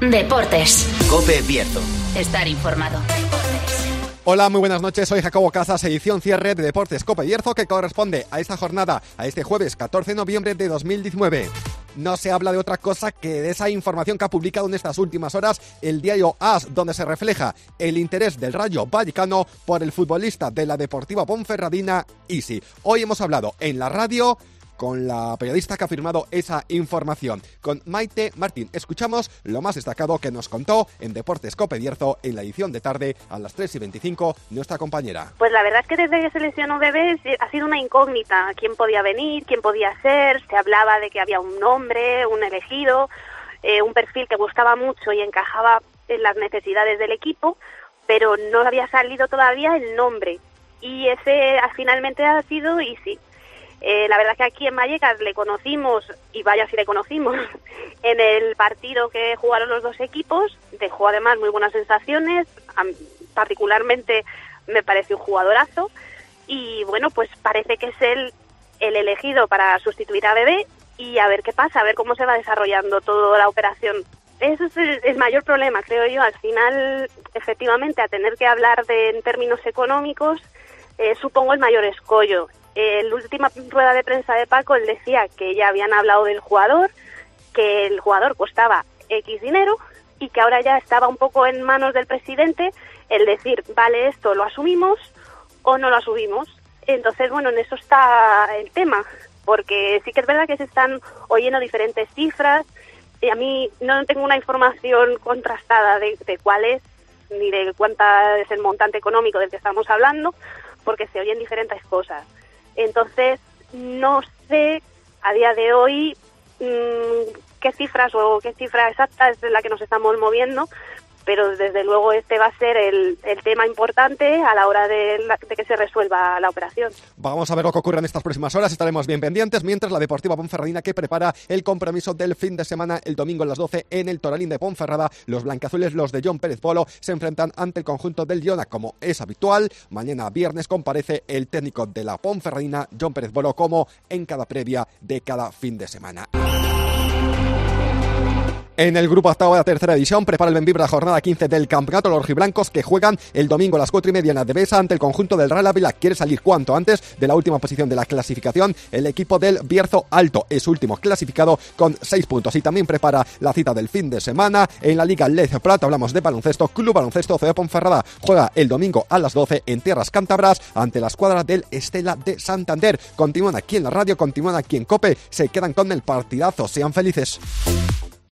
Deportes. COPE Bierzo. Estar informado. Hola, muy buenas noches, soy Jacobo Casas, edición cierre de Deportes COPE Bierzo, que corresponde a esta jornada, a este jueves 14 de noviembre de 2019. No se habla de otra cosa que de esa información que ha publicado en estas últimas horas el diario AS, donde se refleja el interés del Rayo Vallecano por el futbolista de la Deportiva Ponferradina, Isi. Hoy hemos hablado en la radio con la periodista que ha firmado esa información, con Maite Martín. Escuchamos lo más destacado que nos contó en Deportes COPE Bierzo en la edición de tarde a las 3:25 nuestra compañera. Pues la verdad es que desde que se lesionó Bebé ha sido una incógnita. ¿Quién podía venir? ¿Quién podía ser? Se hablaba de que había un nombre, un elegido, un perfil que gustaba mucho y encajaba en las necesidades del equipo, pero no había salido todavía el nombre. Y ese finalmente ha sido Isi. La verdad es que aquí en Vallecas le conocimos, y vaya si le conocimos, en el partido que jugaron los dos equipos. Dejó además muy buenas sensaciones, particularmente me parece un jugadorazo, y bueno, pues parece que es el elegido para sustituir a Bebé, y a ver qué pasa, a ver cómo se va desarrollando toda la operación. Eso es el mayor problema, creo yo. Al final, efectivamente, a tener que hablar en términos económicos, supongo el mayor escollo. En la última rueda de prensa de Paco, él decía que ya habían hablado del jugador, que el jugador costaba X dinero y que ahora ya estaba un poco en manos del presidente el decir, vale, esto lo asumimos o no lo asumimos. Entonces, bueno, en eso está el tema, porque sí que es verdad que se están oyendo diferentes cifras y a mí no tengo una información contrastada de cuál es ni de cuánta es el montante económico del que estamos hablando, porque se oyen diferentes cosas. Entonces, no sé a día de hoy qué cifra exacta es la que nos estamos moviendo, pero desde luego este va a ser el tema importante a la hora de que se resuelva la operación. Vamos a ver lo que ocurre en estas próximas horas, estaremos bien pendientes, mientras la Deportiva Ponferradina, que prepara el compromiso del fin de semana el domingo a las 12 en el Toralín de Ponferrada. Los blanquiazules, los de John Pérez Bolo, se enfrentan ante el conjunto del Girona, como es habitual. Mañana viernes comparece el técnico de la Ponferradina, John Pérez Bolo, como en cada previa de cada fin de semana. En el grupo octavo de la tercera división prepara el Bembibre la jornada 15 del campeonato. Los rojiblancos, que juegan el domingo a las 4:30 en la Devesa ante el conjunto del Real Ávila, quiere salir cuanto antes de la última posición de la clasificación. El equipo del Bierzo Alto es último clasificado con 6 puntos y también prepara la cita del fin de semana en la Liga Lez Prat. Hablamos de baloncesto. Club Baloncesto CB Ponferrada juega el domingo a las 12 en tierras cántabras ante la escuadra del Estela de Santander. Continúan aquí en la radio, continúan aquí en COPE, se quedan con el partidazo. Sean felices.